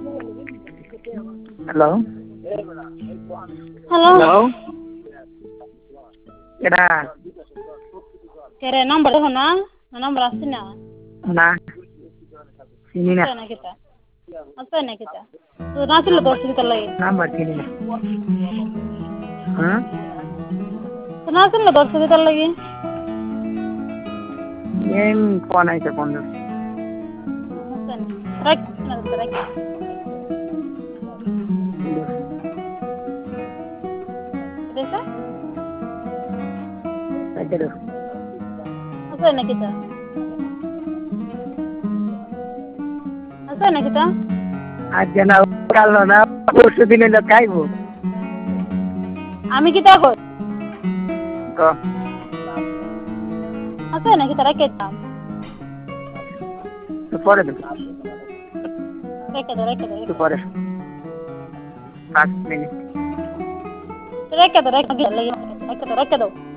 hello hello hello কেডা কেরে number দেখো না নাম্বার আসছে না না চিনি না আছে নাকি তা আছে নাকি তা তো না ছিল তোর সাথে লাগে নাম্বার চিনি না হ্যাঁ তো না ছিল তোর সাথে লাগে এই ফোন আইছে ফোন আছে রাখ না রাখ দেখো আছে নাকি তা আছে নাকি তা আজ না কাল না পরশু দিন এলো খাইবো আমি কি তা কই তো আছে নাকি তা রেখে দাও পরে দেবো রেখে একটু পরে 5 মিনিট রেখে দাও